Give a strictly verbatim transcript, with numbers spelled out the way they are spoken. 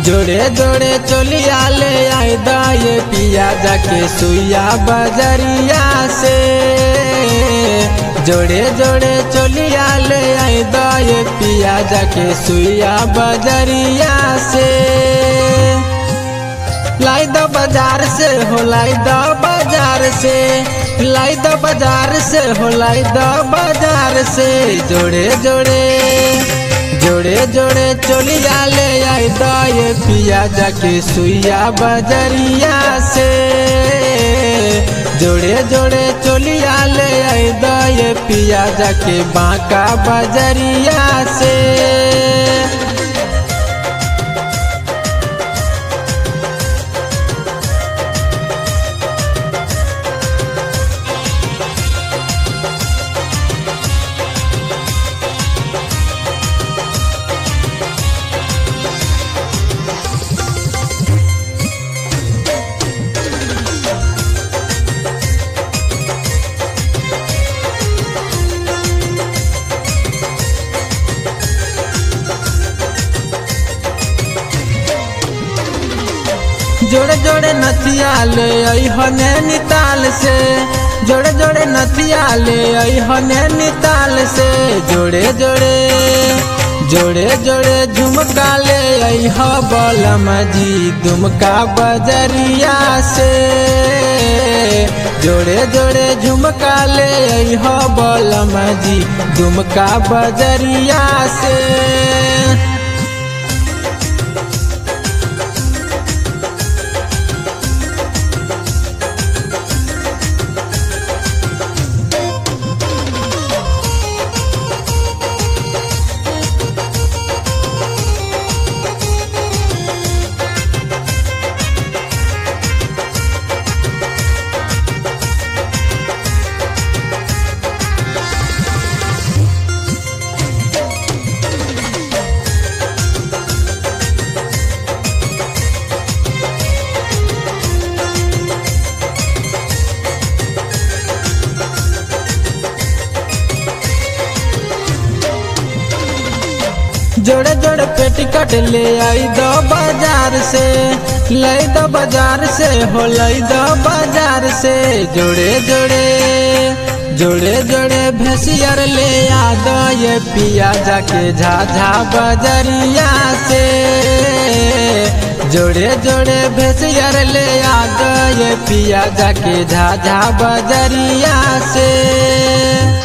जोड़े जोड़े चोलिया ले आई दाए पिया जाके सुइया बजरिया से। जोड़े जोड़े चोलिया ले आई दाए पिया जाके सुइया बजरिया से। लाई दो बाजार से हो लाई दो बाजार से, लाई दो बाजार से हो लाई दो बाजार से। जोड़े जोड़े जोड़े जोड़े चोलिया ले आई दाए पिया जाके सुइया बजरिया से। जोड़े जोड़े चोलिया ले आई दाए पिया जाके बांका बजरिया से। जोड़े जोड़े नथिया ले आई हो नैनीताल से। जोड़े जोड़े नथिया ले आई हो नैनीताल से। जोड़े जोड़े जोड़े जोड़े झुमका ले आई हो बलम जी दुमका बजरिया से। जोड़े जोड़े झुमका ले आई हो बलम जी दुमका बजरिया से। जोड़े जोड़े पेटीकोट ले आई दो बाजार से, लाई दो बाजार से हो लाई दो बाजार से। जोड़े जोड़े जोड़े जोड़े भैंसियर ले आ दो ये पिया जाके झाझा बजरिया से। जोड़े जोड़े भैंसियर ले आ दो ये पिया जाके झाझा बजरिया से।